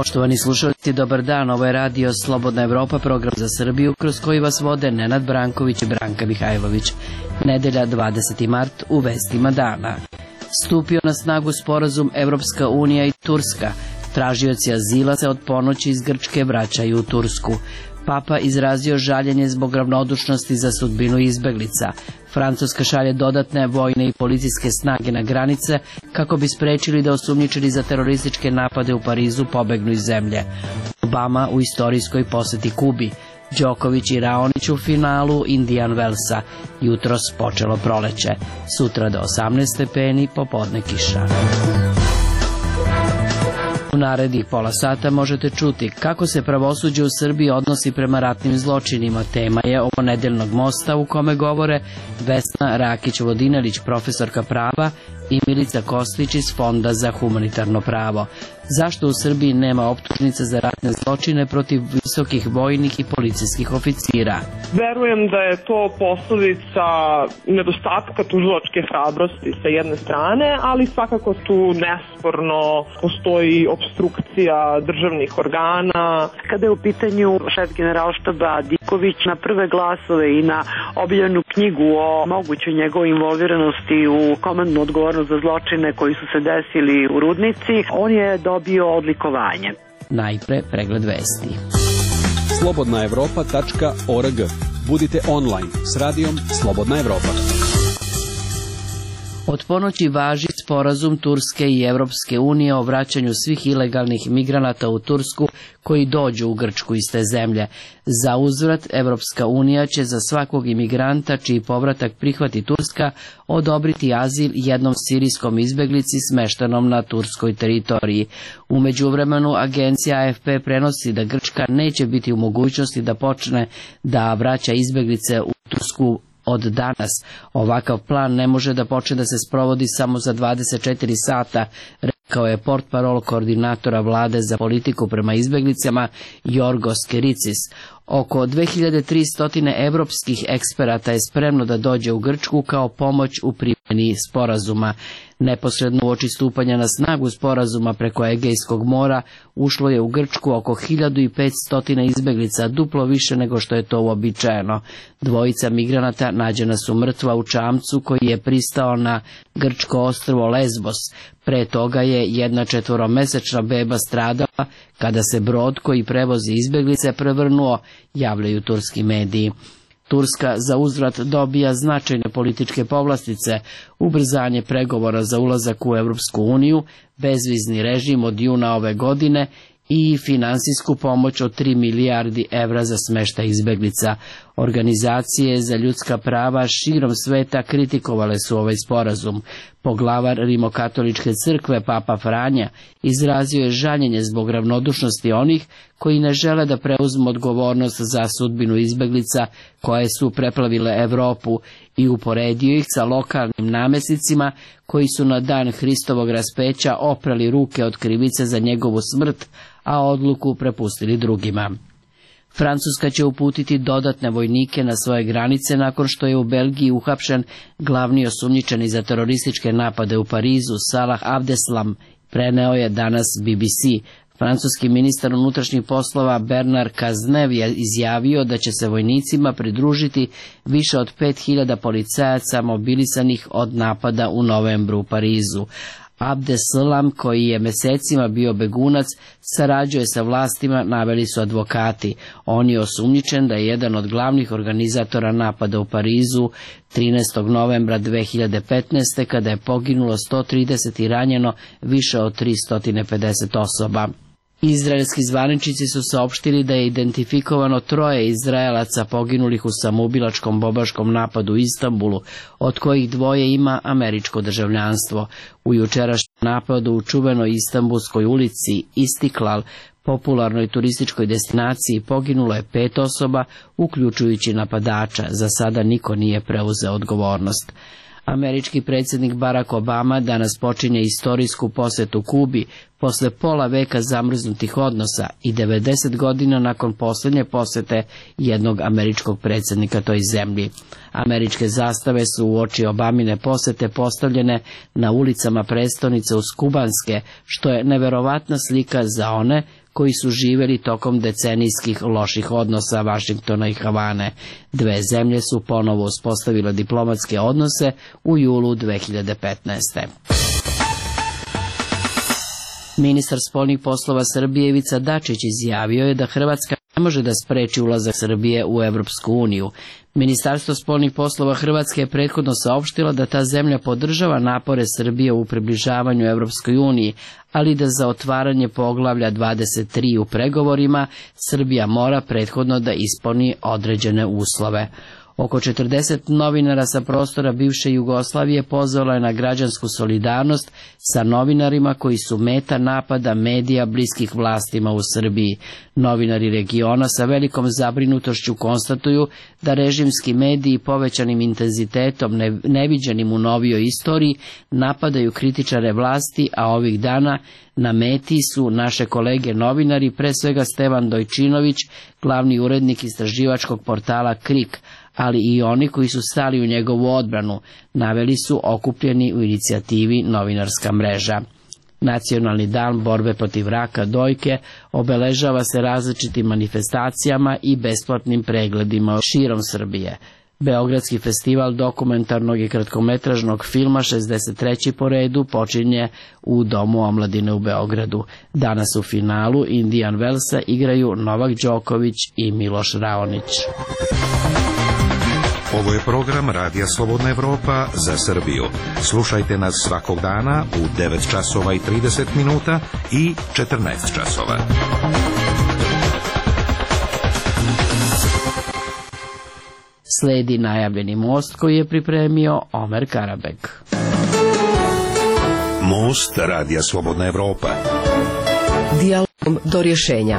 Poštovani slušalci, dobar dan, ovo je radio Slobodna Evropa, program za Srbiju, kroz koji vas vode Nenad Branković i Branka Mihajlović. Nedelja 20. mart u vestima dana. Stupio na snagu sporazum Evropska unija i Turska. Tražioci azila se od ponoći iz Grčke vraćaju u Tursku. Papa izrazio žaljenje zbog ravnodušnosti za sudbinu izbeglica. Francuska šalje dodatne vojne i policijske snage na granice kako bi sprečili da osumnjičeni za terorističke napade u Parizu pobegnu iz zemlje. Obama u istorijskoj poseti Kubi. Đoković i Raonić u finalu Indian Wellsa. Jutros počelo proleće. Sutra do 18 stepeni, popodne kiša. U narednih pola sata možete čuti kako se pravosuđe u Srbiji odnosi prema ratnim zločinima. Tema je ovo nedeljnog mosta u kome govore Vesna Rakić-Vodinelić, profesorka prava, i Milica Kostić iz Fonda za humanitarno pravo. Zašto u Srbiji nema optužnica za ratne zločine protiv visokih vojnih i policijskih oficira? Verujem da je to posledica nedostatka tužilačke hrabrosti sa jedne strane, ali svakako tu nesporno postoji opstrukcija državnih organa. Kada je u pitanju šef generalštaba Diković, na prve glasove i na objavljenu knjigu o mogućoj njegovoj involviranosti u komandnu odgovornost za zločine koji su se desili u Rudnici, on je dobio odlikovanje. Najpre pregled vesti. slobodnaevropa.org. Budite online s radijom Slobodna Evropa. Od ponoći važi sporazum Turske i Evropske unije o vraćanju svih ilegalnih migranata u Tursku koji dođu u Grčku iz te zemlje. Za uzvrat, Evropska unija će za svakog imigranta čiji povratak prihvati Turska odobriti azil jednom sirijskom izbeglici smeštenom na turskoj teritoriji. U međuvremenu, agencija AFP prenosi da Grčka neće biti u mogućnosti da počne da vraća izbeglice u Tursku od danas. Ovakav plan ne može da počne da se sprovodi samo za 24 sata, rekao je portparol koordinatora vlade za politiku prema izbeglicama Jorgos Kericis. Oko 2300 evropskih eksperata je spremno da dođe u Grčku kao pomoć u primjeni sporazuma. Neposredno uoči stupanja na snagu sporazuma preko Egejskog mora ušlo je u Grčku oko 1500 izbeglica, duplo više nego što je to uobičajeno. Dvojica migranata nađena su mrtva u čamcu koji je pristao na grčko ostrvo Lesbos. Pre toga je jedna 4-mesečna beba stradala kada se brod koji prevozi izbeglice prevrnuo, javljaju turski mediji. Turska za uzvrat dobija značajne političke povlastice, ubrzanje pregovora za ulazak u Evropsku uniju, bezvizni režim od juna ove godine i finansijsku pomoć od 3 milijardi evra za smeštaj izbeglica. Organizacije za ljudska prava širom sveta kritikovale su ovaj sporazum. Poglavar Rimokatoličke crkve Papa Franja izrazio je žaljenje zbog ravnodušnosti onih koji ne žele da preuzmu odgovornost za sudbinu izbeglica koje su preplavile Evropu i uporedio ih sa lokalnim namesnicima koji su na dan Hristovog raspeća oprali ruke od krivice za njegovu smrt, a odluku prepustili drugima. Francuska će uputiti dodatne vojnike na svoje granice nakon što je u Belgiji uhapšen glavni osumnjičeni za terorističke napade u Parizu Salah Abdeslam, preneo je danas BBC. Francuski ministar unutrašnjih poslova Bernard Cazeneuve je izjavio da će se vojnicima pridružiti više od 5000 policajaca mobilisanih od napada u novembru u Parizu. Abdeslam, koji je mesecima bio begunac, sarađuje sa vlastima, naveli su advokati. On je osumnjičen da je jedan od glavnih organizatora napada u Parizu 13. novembra 2015. kada je poginulo 130 i ranjeno više od 350 osoba. Izraelski zvaničnici su saopštili da je identifikovano 3 Izraelaca poginulih u samoubilačkom bombaškom napadu u Istanbulu, od kojih 2 ima američko državljanstvo. U jučerašnjem napadu u čuvenoj Istanbulskoj ulici Istiklal, popularnoj turističkoj destinaciji, poginulo je 5 osoba, uključujući napadača. Za sada niko nije preuzeo odgovornost. Američki predsjednik Barack Obama danas počinje istorijsku posetu Kubi posle pola veka zamrznutih odnosa i 90 godina nakon posljednje posete jednog američkog predsjednika toj zemlji. Američke zastave su uoči Obamine posete postavljene na ulicama prestonice uz Kubanske, što je neverovatna slika za one koji su živjeli tokom decenijskih loših odnosa Vašingtona i Havane. Dve zemlje su ponovo uspostavile diplomatske odnose u julu 2015. Ministar spoljnih poslova Srbije Ivica Dačić izjavio je da Hrvatska ne može da spreči ulazak Srbije u Evropsku uniju. Ministarstvo spoljnih poslova Hrvatske je prethodno saopštilo da ta zemlja podržava napore Srbije u približavanju Evropskoj uniji, ali da za otvaranje poglavlja 23 u pregovorima Srbija mora prethodno da ispuni određene uslove. Oko 40 novinara sa prostora bivše Jugoslavije pozvalo je na građansku solidarnost sa novinarima koji su meta napada medija bliskih vlastima u Srbiji. Novinari regiona sa velikom zabrinutošću konstatuju da režimski mediji povećanim intenzitetom neviđenim u novijoj istoriji napadaju kritičare vlasti, a ovih dana na meti su naše kolege novinari, pre svega Stevan Dojčinović, glavni urednik istraživačkog portala KRIK, ali i oni koji su stali u njegovu odbranu, naveli su okupljeni u inicijativi Novinarska mreža. Nacionalni dan borbe protiv raka dojke obeležava se različitim manifestacijama i besplatnim pregledima širom Srbije. Beogradski festival dokumentarnog i kratkometražnog filma 63. po redu počinje u Domu omladine u Beogradu. Danas u finalu Indian Wellsa igraju Novak Đoković i Miloš Raonić. Ovo je program Radija Slobodna Evropa za Srbiju. Slušajte nas svakog dana u 9 časova i 30 minuta i 14 časova. Sledi najavljeni most koji je pripremio Omer Karabek. Most Radija Slobodna Evropa. Dijalogom do rješenja.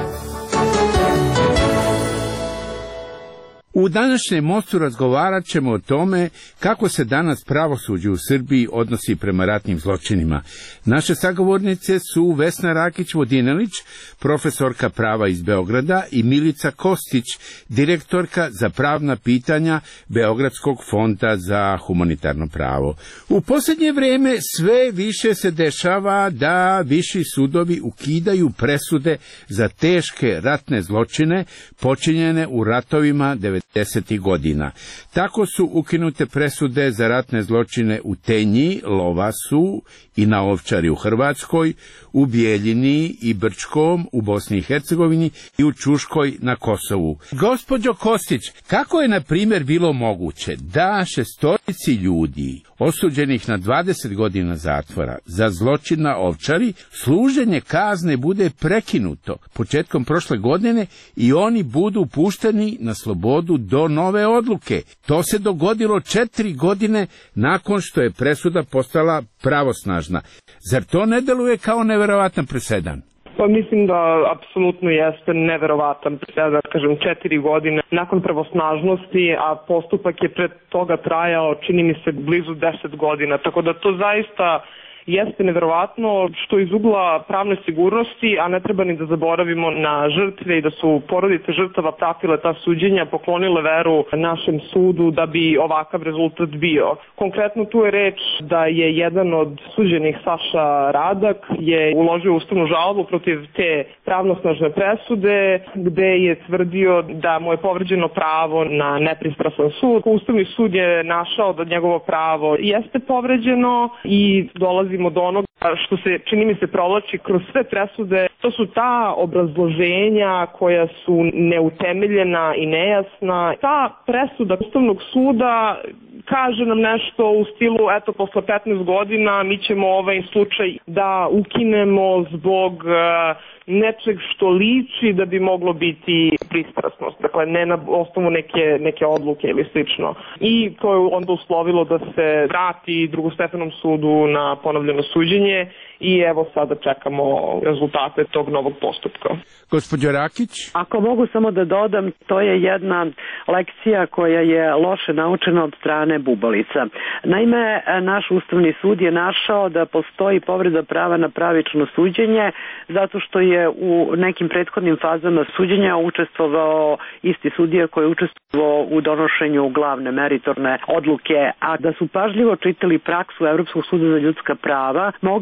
U današnjem mostu razgovarat ćemo o tome kako se danas pravosuđe u Srbiji odnosi prema ratnim zločinima. Naše sagovornice su Vesna Rakić-Vodinelić, profesorka prava iz Beograda, i Milica Kostić, direktorka za pravna pitanja Beogradskog fonda za humanitarno pravo. U posljednje vrijeme sve više se dešava da viši sudovi ukidaju presude za teške ratne zločine počinjene u ratovima 90. godina. Tako su ukinute presude za ratne zločine u Tenji, Lovasu i na Ovčari u Hrvatskoj, u Bijeljini i Brčkom u Bosni i Hercegovini i u Čuškoj na Kosovu. Gospođo Kostić, kako je na primjer bilo moguće da 6 ljudi osuđenih na 20 godina zatvora za zločin na Ovčari služenje kazne bude prekinuto početkom prošle godine i oni budu pušteni na slobodu do nove odluke? To se dogodilo 4 godine nakon što je presuda postala pravosnažna. Zar to ne deluje kao neverovatan presedan? Pa mislim da apsolutno jeste neverovatan presedan, kažem 4 godine nakon pravosnažnosti, a postupak je pred toga trajao, čini mi se, blizu 10 godina, tako da to zaista jeste neverovatno, što iz ugla pravne sigurnosti, a ne treba ni da zaboravimo na žrtve i da su porodice žrtava pratile ta suđenja, poklonile veru našem sudu da bi ovakav rezultat bio. Konkretno tu je reč da je jedan od suđenih, Saša Radak, je uložio ustavnu žalbu protiv te pravnosnažne presude, gde je tvrdio da mu je povređeno pravo na nepristrasan sud. Ustavni sud je našao da njegovo pravo jeste povređeno i dolazi do onoga što se, čini mi se, provlači kroz sve presude. To su ta obrazloženja koja su neutemeljena i nejasna. Ta presuda Ustavnog suda kaže nam nešto u stilu, eto, posle 15 godina mi ćemo ovaj slučaj da ukinemo zbog nečeg što liči da bi moglo biti pristrasnost, dakle ne na osnovu neke odluke ili slično. I to je onda uslovilo da se vrati drugostepenom sudu na ponovljeno suđenje i evo sada čekamo rezultate tog novog postupka. Gospođo Rakić? Ako mogu samo da dodam, to je jedna lekcija koja je loše naučena od strane bubalica. Naime, naš Ustavni sud je našao da postoji povreda prava na pravično suđenje zato što je u nekim prethodnim fazama suđenja učestvovao isti sudija koji je učestvovao u donošenju glavne meritorne odluke, a da su pažljivo čitali praksu Evropskog suda za ljudska prava, mogli bi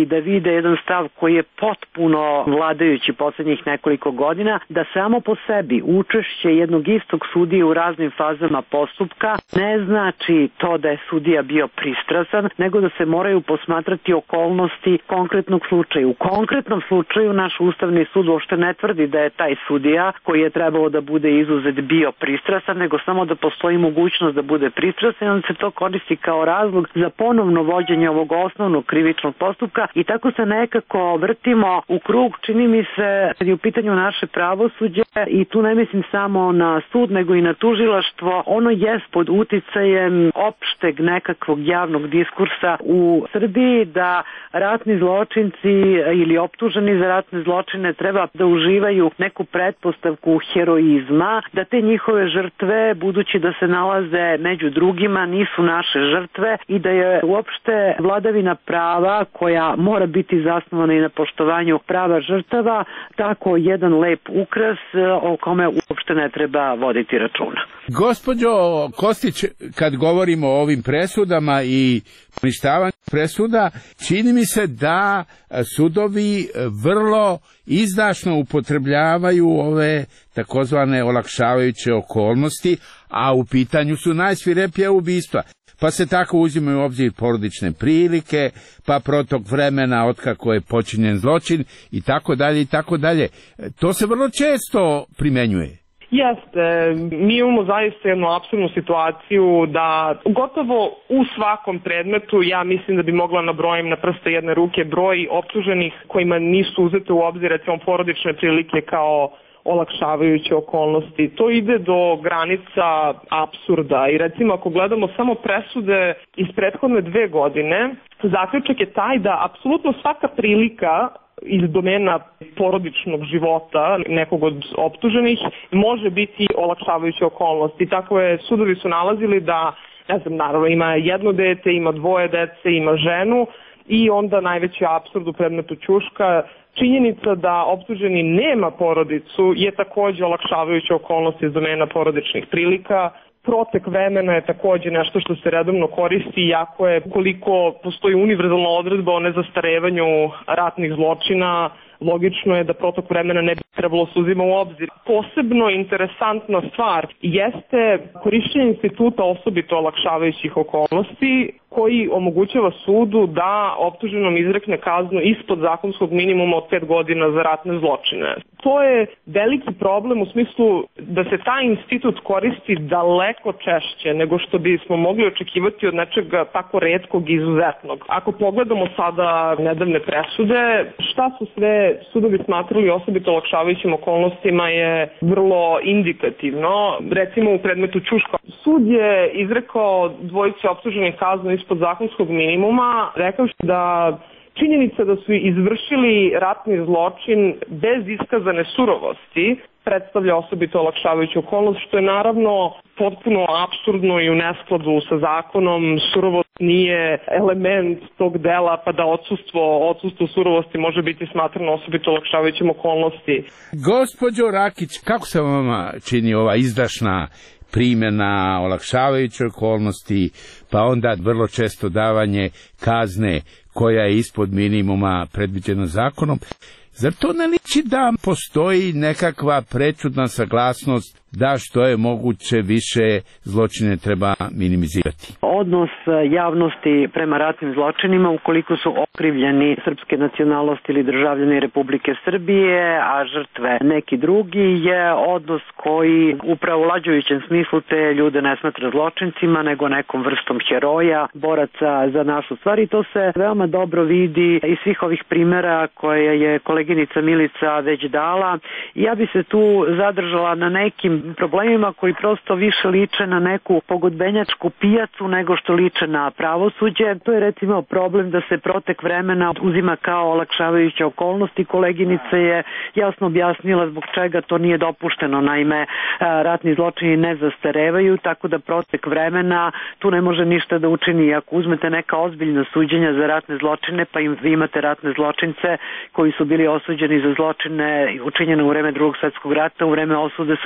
da vide jedan stav koji je potpuno vladajući poslednjih nekoliko godina, da samo po sebi učešće jednog istog sudije u raznim fazama postupka ne znači to da je sudija bio pristrasan, nego da se moraju posmatrati okolnosti konkretnog slučaja. U konkretnom slučaju naš Ustavni sud uopšte ne tvrdi da je taj sudija koji je trebalo da bude izuzet bio pristrasan, nego samo da postoji mogućnost da bude pristrasan i onda se to koristi kao razlog za ponovno vođenje ovog osnovnog krivičnog postupka i tako se nekako vrtimo u krug, čini mi se, kad je u pitanju naše pravosuđe i tu ne mislim samo na sud, nego i na tužilaštvo, ono jest pod uticajem opšteg nekakvog javnog diskursa u Srbiji da ratni zločinci ili optuženi za ratne zločine treba da uživaju neku pretpostavku heroizma, da te njihove žrtve, budući da se nalaze među drugima, nisu naše žrtve i da je uopšte vladavina prava koja mora biti zasnovana i na poštovanju prava žrtava tako jedan lep ukras o kome uopšte ne treba voditi računa. Gospođo Kostić, kad govorimo o ovim presudama i poništavanju presuda, čini mi se da sudovi vrlo izdašno upotrebljavaju ove takozvane olakšavajuće okolnosti, a u pitanju su najsvirepija ubistva. Pa se tako uzimaju u obzir porodične prilike, pa protok vremena otkako je počinjen zločin i tako dalje i tako dalje. To se vrlo često primenjuje. Jeste, mi imamo zaista jednu apsurdnu situaciju da gotovo u svakom predmetu, ja mislim da bi mogla nabrojim na prste jedne ruke broj optuženih kojima nisu uzete u obzir recimo porodične prilike kao olakšavajuće okolnosti. To ide do granica apsurda i recimo ako gledamo samo presude iz prethodne 2 godine, zaključak je taj da apsolutno svaka prilika iz domena porodičnog života nekog od optuženih može biti olakšavajuće okolnosti. Tako je, sudovi su nalazili da, ne znam, naravno ima jedno dete, ima 2 dece, ima ženu i onda najveći apsurd u predmetu Ćuška, činjenica da optuženi nema porodicu je takođe olakšavajuća okolnost iz domena porodičnih prilika. Protek vremena je takođe nešto što se redovno koristi, iako je koliko postoji univerzalna odredba o nezastarevanju ratnih zločina, logično je da protok vremena ne bi trebalo se uzima u obzir. Posebno interesantna stvar jeste korišćenje instituta osobito olakšavajućih okolnosti koji omogućava sudu da optuženom izrekne kaznu ispod zakonskog minimuma od 5 godina za ratne zločine. To je veliki problem u smislu da se taj institut koristi daleko češće nego što bismo mogli očekivati od nečega tako retkog i izuzetnog. Ako pogledamo sada nedavne presude, šta su sve sudovi smatrali osobito olakšavajućim okolnostima je vrlo indikativno. Recimo u predmetu Ćuška. Sud je izrekao dvojici optuženih kaznu ispod zakonskog minimuma, rekavši da činjenica da su izvršili ratni zločin bez iskazane surovosti predstavlja osobito olakšavajuću okolnost, što je naravno potpuno apsurdno i u neskladu sa zakonom. Surovost nije element tog dela, pa da odsustvo surovosti može biti smatrano osobito olakšavajućim okolnosti. Gospođo Rakić, kako se vama čini ova izdašna primjena olakšavajuće okolnosti, pa onda vrlo često davanje kazne koja je ispod minimuma predviđena zakonom? Zar to ne liči da postoji nekakva prečudna saglasnost da što je moguće više zločine treba minimizirati? Odnos javnosti prema ratnim zločinima, ukoliko su okrivljeni srpske nacionalnosti ili državljani Republike Srbije, a žrtve neki drugi, je odnos koji upravo u lađujućem smislu te ljude ne smatra zločincima, nego nekom vrstom heroja, boraca za našu stvar. I to se veoma dobro vidi iz svih ovih primjera koje je koleginica Milica već dala. Ja bi se tu zadržala na nekim problemima koji prosto više liče na neku pogodbenjačku pijacu nego što liče na pravosuđe. To je recimo problem da se protek vremena uzima kao olakšavajuća okolnost i koleginica je jasno objasnila zbog čega to nije dopušteno. Naime, ratni zločini ne zastarevaju, tako da protek vremena tu ne može ništa da učini. Ako uzmete neka ozbiljna suđenja za ratne zločine, pa vi imate ratne zločince koji su bili osuđeni za zločine učinjene u vreme Drugog svjetskog rata, u vreme osude su imali skoro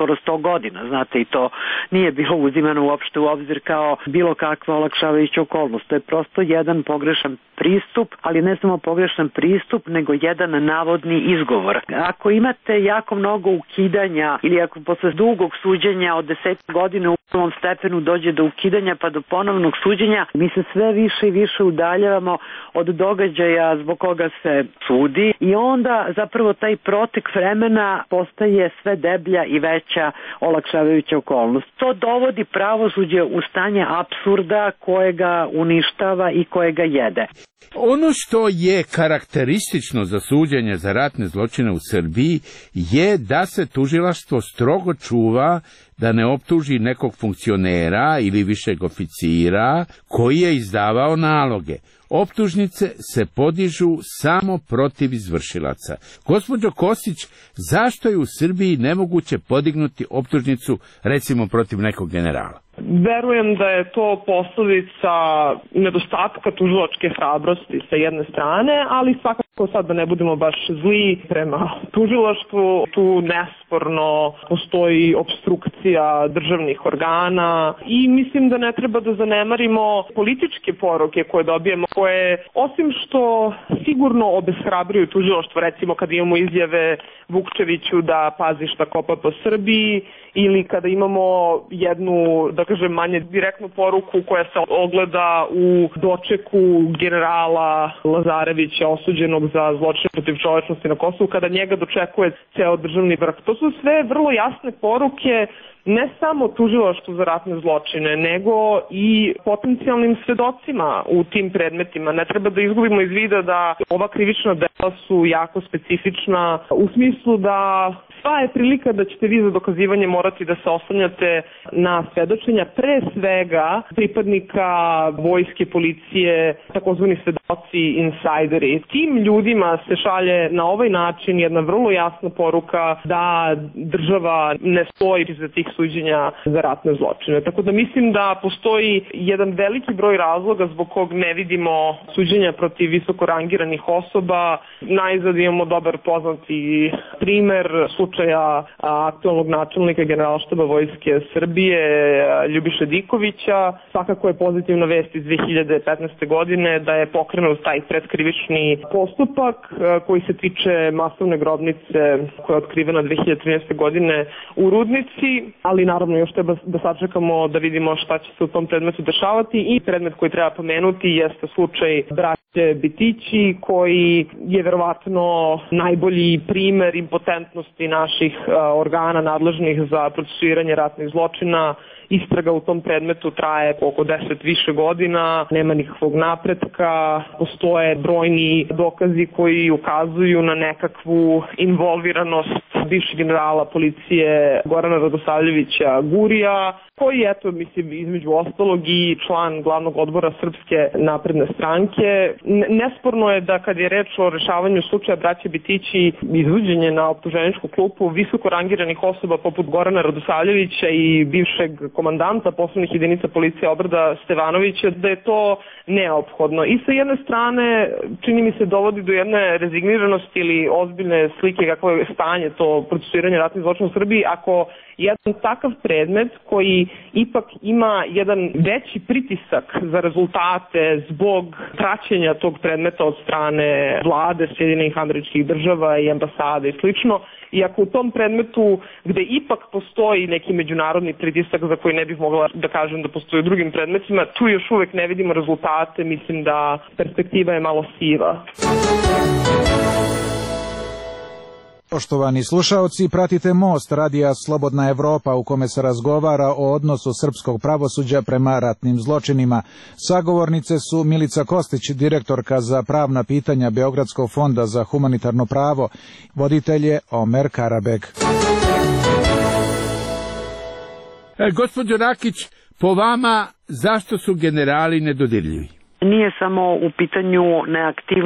skoro 100 godina, znate, i to nije bilo uzimano uopšte u obzir kao bilo kakva olakšavajuća okolnost. To je prosto jedan pogrešan pristup, ali ne samo pogrešan pristup, nego jedan navodni izgovor. Ako imate jako mnogo ukidanja ili ako posle dugog suđenja od 10 godina u prvom stepenu dođe do ukidanja pa do ponovnog suđenja, mi se sve više i više udaljavamo od događaja zbog koga se sudi i onda zapravo taj protek vremena postaje sve deblja i veća olakšavajuća okolnost. To dovodi pravosuđe u stanje apsurda kojega uništava i kojega jede. Ono što je karakteristično za suđenje za ratne zločine u Srbiji je da se tužilaštvo strogo čuva da ne optuži nekog funkcionera ili višeg oficira koji je izdavao naloge. Optužnice se podižu samo protiv izvršilaca. Gospođo Kosić, zašto je u Srbiji nemoguće podignuti optužnicu recimo protiv nekog generala? Verujem da je to posledica nedostatka tužilačke hrabrosti sa jedne strane, ali svakako sad da ne budemo baš zli prema tužilaštvu, tu nesporno postoji opstrukcija državnih organa i mislim da ne treba da zanemarimo političke poruke koje dobijemo, koje osim što sigurno obeshrabruju tužilaštvo, recimo kad imamo izjave Vukčeviću da pazi šta kopa po Srbiji, ili kada imamo jednu, da kažem, manje direktnu poruku koja se ogleda u dočeku generala Lazarevića osuđenog za zločine protiv čovečnosti na Kosovu, kada njega dočekuje ceo državni vrh. To su sve vrlo jasne poruke ne samo tužilaštvu za ratne zločine, nego i potencijalnim svedocima u tim predmetima. Ne treba da izgubimo iz vida da ova krivična dela su jako specifična u smislu da sva je prilika da ćete vi za dokazivanje morati da se oslanjate na svedočenja pre svega pripadnika vojske, policije, takozvani svedoci, insajderi. Tim ljudima se šalje na ovaj način jedna vrlo jasna poruka da država ne stoji iza tih suđenja za ratne zločine. Tako da mislim da postoji jedan veliki broj razloga zbog kog ne vidimo suđenja protiv visoko rangiranih osoba. Najzad imamo dobar poznati primer slučaja aktualnog načelnika Generalštaba Vojske Srbije Ljubiše Dikovića. Svakako je pozitivna vest iz 2015. godine da je pokrenut taj predkrivični postupak koji se tiče masovne grobnice koja je otkrivena 2013. godine u Rudnici, ali naravno još treba da sačekamo da vidimo šta će se u tom predmetu dešavati i predmet koji treba pomenuti jeste slučaj braće Bitići koji je verovatno najbolji primer impotentnosti naših organa nadležnih za procesuiranje ratnih zločina. Istraga u tom predmetu traje oko 10 više godina, nema nikakvog napretka, postoje brojni dokazi koji ukazuju na nekakvu involviranost bivšeg generala policije Gorana Radosavljevića Gurija, koji eto, mislim, između ostalog i član glavnog odbora Srpske napredne stranke. Nesporno je da kad je reč o rešavanju slučaja braće Bitići, izvođenje na optuženičku klupu visoko rangiranih osoba poput Gorana Radosavljevića i bivšeg komandanta poslovnih jedinica policije Obrada Stevanovića, da je to neophodno. I sa jedne strane, čini mi se, dovodi do jedne rezigniranosti ili ozbiljne slike kakvo je stanje to procesuiranje ratnih zločina u Srbiji, ako jedan takav predmet koji ipak ima jedan veći pritisak za rezultate zbog praćenja tog predmeta od strane vlade Sjedinjenih Američkih Država i ambasade i slično, i ako u tom predmetu gde ipak postoji neki međunarodni pritisak za koji ne bih mogla da kažem da postoji u drugim predmetima, tu još uvek ne vidimo rezultate, mislim da perspektiva je malo siva. Poštovani slušaoci, pratite Most radija Slobodna Evropa u kome se razgovara o odnosu srpskog pravosuđa prema ratnim zločinima. Sagovornice su Milica Kostić, direktorka za pravna pitanja Beogradskog fonda za humanitarno pravo, voditelj je Omer Karabek. Gospođo Rakić, po vama zašto su generali nedodirljivi? Nije samo u pitanju neaktivnost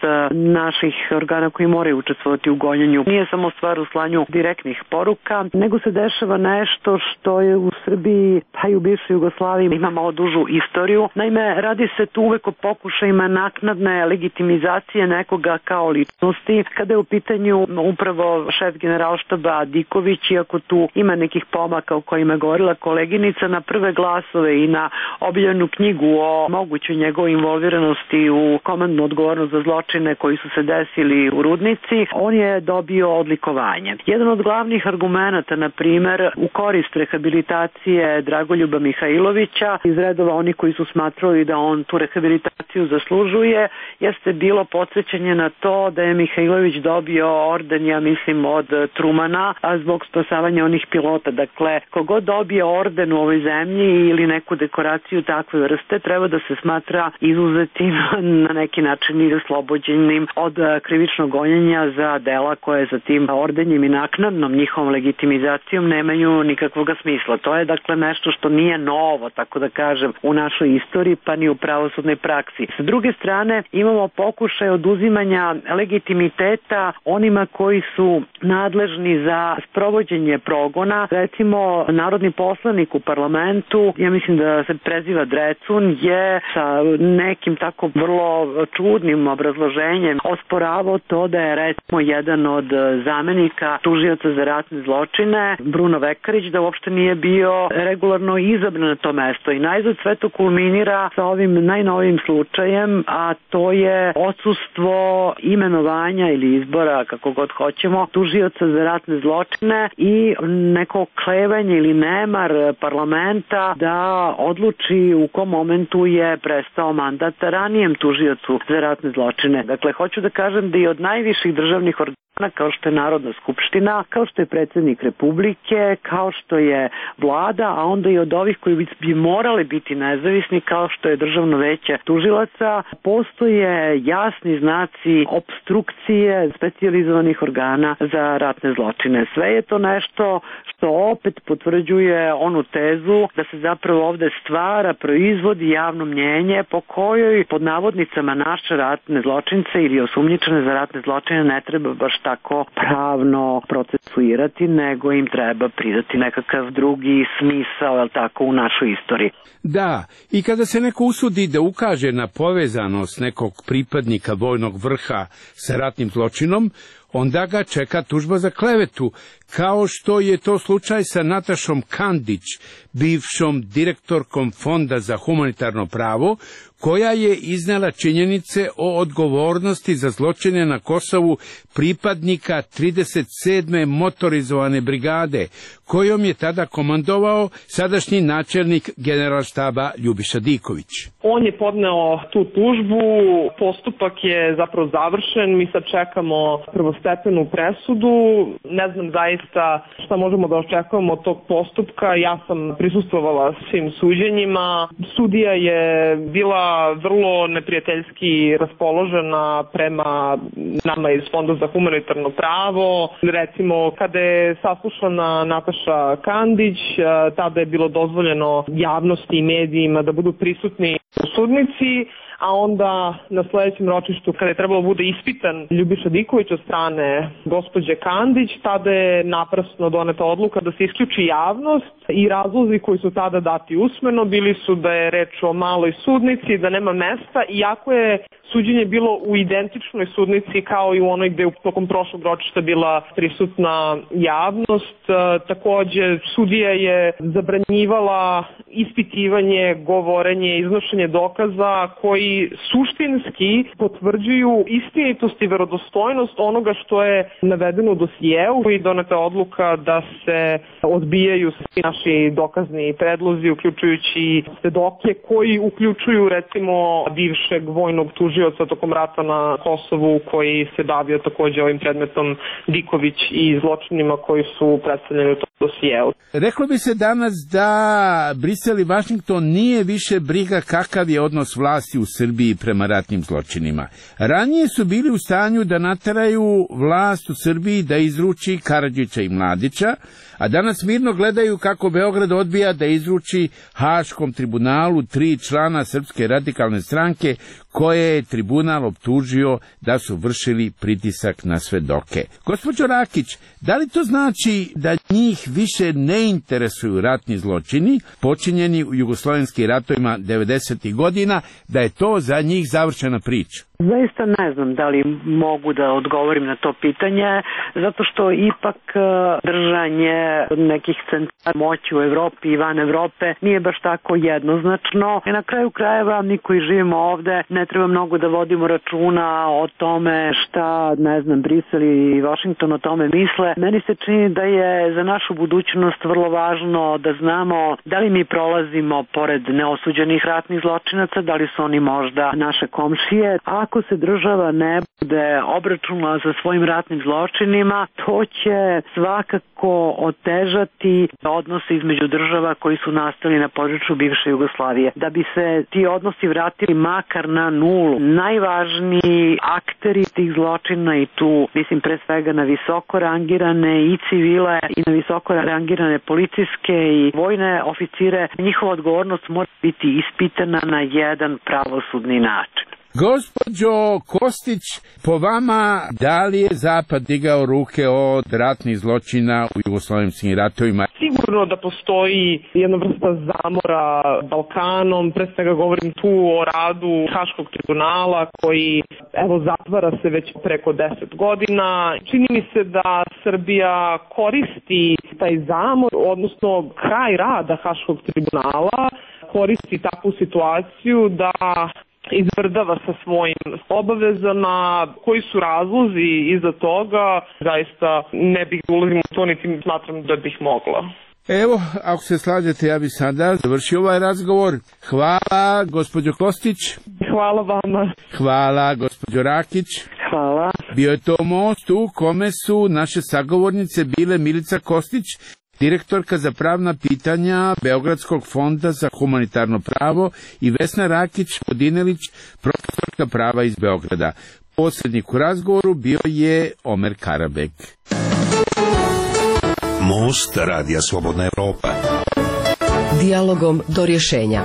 naših organa koji moraju učestvovati u gonjenju. Nije samo stvar u slanju direktnih poruka, nego se dešava nešto što je u Srbiji, pa i u bivšoj Jugoslaviji, ima malo dužu istoriju. Naime, radi se tu uvek o pokušajima naknadne legitimizacije nekoga kao ličnosti. Kada je u pitanju upravo šef generalštaba Diković, iako tu ima nekih pomaka o kojima je govorila koleginica, na prve glasove i na objavljenu knjigu o mogućoj njegovoj involviranosti u komandnu odgovornost za zločine koji su se desili u Rudnici, on je dobio odlikovanje. Jedan od glavnih argumenata, na primer, u korist rehabilitacije Dragoljuba Mihajlovića, iz redova oni koji su smatrali da on tu rehabilitaciju zaslužuje, jeste bilo podsjećanje na to da je Mihajlović dobio orden, ja mislim, od Trumana, a zbog spasavanja onih pilota. Dakle, kogod dobije orden u ovoj zemlji ili neku dekoraciju takve vrste, treba da se smatra izuzetim, na neki način i oslobođenim od krivičnog gonjenja za dela koje za tim ordenjem i naknadnom njihovom legitimizacijom nemaju nikakvog smisla. To je dakle nešto što nije novo, tako da kažem, u našoj istoriji, pa ni u pravosudnoj praksi. S druge strane, imamo pokušaj oduzimanja legitimiteta onima koji su nadležni za sprovođenje progona. Recimo, narodni poslanik u parlamentu, ja mislim da se preziva Drecun, je sa nekim tako vrlo čudnim obrazloženjem osporavao to da je recimo jedan od zamenika tužioca za ratne zločine, Bruno Vekarić, da uopšte nije bio regularno izabran na to mesto. I najzad sve to kulminira sa ovim najnovijim slučajem, a to je odsustvo imenovanja ili izbora, kako god hoćemo, tužioca za ratne zločine i neko klevanje ili nemar parlamenta da odluči u kom momentu je prestao mandat ranijem tužiocu za ratne zločine. Dakle, hoću da kažem da i od najviših državnih organa, kao što je Narodna skupština, kao što je predsjednik Republike, kao što je vlada, a onda i od ovih koji bi morali biti nezavisni, kao što je Državno veće tužilaca, postoje jasni znaci opstrukcije specijalizovanih organa za ratne zločine. Sve je to nešto što opet potvrđuje onu tezu da se zapravo ovde stvara, proizvodi javno mnjenje po kojoj pod navodnicama naše ratne zločince ili osumnjičene za ratne zločine ne treba baš tako pravno procesuirati, nego im treba pridati nekakav drugi smisao, jel tako, u našoj istoriji. Da, i kada se neko usudi da ukaže na povezanost nekog pripadnika vojnog vrha sa ratnim zločinom, onda ga čeka tužba za klevetu, kao što je to slučaj sa Natašom Kandić, bivšom direktorkom Fonda za humanitarno pravo, koja je iznela činjenice o odgovornosti za zločine na Kosovu pripadnika 37. motorizovane brigade, kojom je tada komandovao sadašnji načelnik generalštaba Ljubiša Diković. On je podneo tu tužbu, postupak je zapravo završen, mi sad čekamo prvostepenu presudu, ne znam zaista šta možemo da očekujemo od tog postupka, ja sam prisustvovala svim suđenjima, sudija je bila vrlo neprijateljski raspoložena prema nama iz Fonda za humanitarno pravo. Recimo, kada je saslušana Nataša Kandić, tada je bilo dozvoljeno javnosti i medijima da budu prisutni u sudnici, a onda na sledećem ročištu, kada je trebalo bude ispitan Ljubiša Diković od strane gospođe Kandić, tada je naprasno doneta odluka da se isključi javnost i razlozi koji su tada dati usmeno bili su da je reč o maloj sudnici, da nema mesta, iako je suđenje bilo u identičnoj sudnici kao i u onoj gde je tokom prošlog ročišta bila prisutna javnost. Takođe, sudija je zabranjivala ispitivanje, govorenje, iznošenje dokaza koji suštinski potvrđuju istinitost i verodostojnost onoga što je navedeno u dosijeu i doneta odluka da se odbijaju svi naši dokazni predlozi, uključujući svedoke koji uključuju recimo bivšeg vojnog tužioca tokom rata na Kosovu koji se bavio takođe ovim predmetom Diković i zločinima koji su predstavljeni u tom dosijeu. Reklo bi se danas da Brisel i Vašington nije više briga kakav je odnos vlasti u Srbiji prema ratnim zločinima. Ranije su bili u stanju da nateraju vlast u Srbiji da izruči Karadžića i Mladića, a danas mirno gledaju kako Beograd odbija da izruči Haškom tribunalu 3 člana Srpske radikalne stranke koje je tribunal optužio da su vršili pritisak na svedoke. Gospođo Rakić, da li to znači da njih više ne interesuju ratni zločini počinjeni u jugoslovenskim ratovima 90. godina, da je to za njih završena priča? Zaista ne znam da li mogu da odgovorim na to pitanje, zato što ipak držanje nekih centara moći u Evropi i van Evrope nije baš tako jednoznačno. I na kraju krajeva, mi koji živimo ovde, ne treba mnogo da vodimo računa o tome šta, ne znam, Brisel i Washington o tome misle. Meni se čini da je za našu budućnost vrlo važno da znamo da li mi prolazimo pored neosuđenih ratnih zločinaca, da li su oni možda naše komšije. Ako se država ne bude obračunala sa svojim ratnim zločinima, to će svakako otežati odnose između država koji su nastali na području bivše Jugoslavije. Da bi se ti odnosi vratili makar na nulu, najvažniji akteri tih zločina, i tu mislim pre svega na visoko rangirane i civile i na visoko rangirane policijske i vojne oficire, njihova odgovornost mora biti ispitana na jedan pravosudni način. Gospođo Kostić, po vama, da li je Zapad digao ruke od ratnih zločina u jugoslovenskim ratovima? Sigurno da postoji jedna vrsta zamora Balkanom, pre svega govorim tu o radu Haškog tribunala koji zatvara se već preko 10 godina. Čini mi se da Srbija koristi taj zamor, odnosno kraj rada Haškog tribunala, koristi takvu situaciju da izvrdava sa svojim obavezama. Koji su razlozi iza toga, zaista ne bih ulazim u to, niti smatram da bih mogla. Evo, ako se slažete, ja bih sada završio ovaj razgovor. Hvala, gospođo Kostić. Hvala vama. Hvala, gospođo Rakić. Hvala. Bio je to most u kome su naše sagovornice bile Milica Kostić, direktorka za pravna pitanja Beogradskog fonda za humanitarno pravo, i Vesna Rakić-Podinelić, profesorka prava iz Beograda. Posrednik u razgovoru bio je Omer Karabek. Most Radija Slobodna Evropa. Dijalogom do rješenja.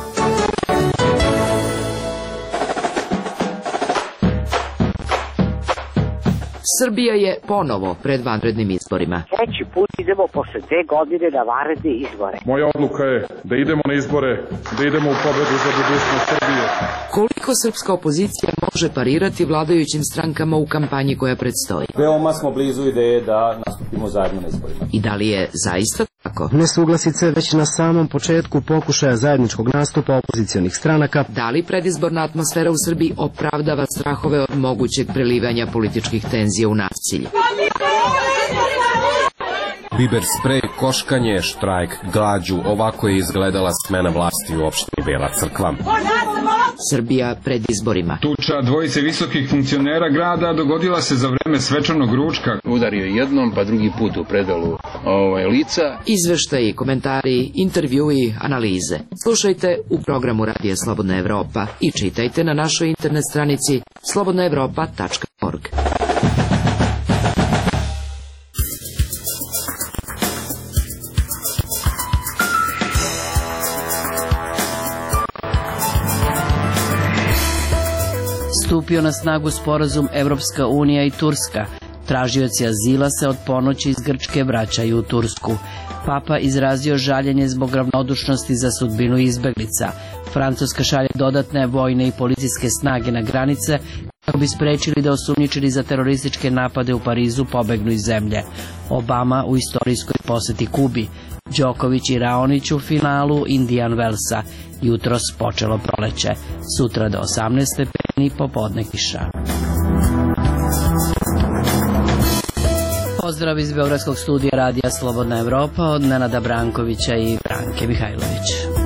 Srbija je ponovo pred vanrednim izborima. Treći put idemo posle 2 godine na vanredne izbore. Moja odluka je da idemo na izbore, da idemo u pobedu za budućnost Srbije. Koliko srpska opozicija može parirati vladajućim strankama u kampanji koja predstoji? Veoma smo blizu ideje da nastupimo zajedno na izborima. I da li je zaista tako? Nesuglasice već na samom početku pokušaja zajedničkog nastupa opozicionih stranaka. Da li predizborna atmosfera u Srbiji opravdava strahove od mogućeg prelivanja političkih tenzija u nasilje? Biber sprej, koškanje, štrajk, glađu, ovako je izgledala smena vlasti u opštini Bela Crkva. Srbija pred izborima. Tuča dvojice visokih funkcionera grada dogodila se za vreme svečanog ručka. Udario jednom, pa drugi put u predalu lica. Izveštaji, komentari, intervjui, analize. Slušajte u programu Radija Slobodna Evropa i čitajte na našoj internet stranici slobodnaevropa.org. Stupio na snagu sporazum Evropska unija i Turska. Tražioci azila se od ponoći iz Grčke vraćaju u Tursku. Papa izrazio žaljenje zbog ravnodušnosti za sudbinu izbeglica. Francuska šalje dodatne vojne i policijske snage na granice kako bi sprečili da osumnjičeni za terorističke napade u Parizu pobegnu iz zemlje. Obama u istorijskoj poseti Kubi. Đoković i Raonić u finalu Indian Wellsa. Jutros počelo proleće. Sutra do 18 stepeni, popodne kiša. Pozdrav iz Beogradskog studija Radija Slobodna Evropa od Nenada Brankovića i Branke Mihajlović.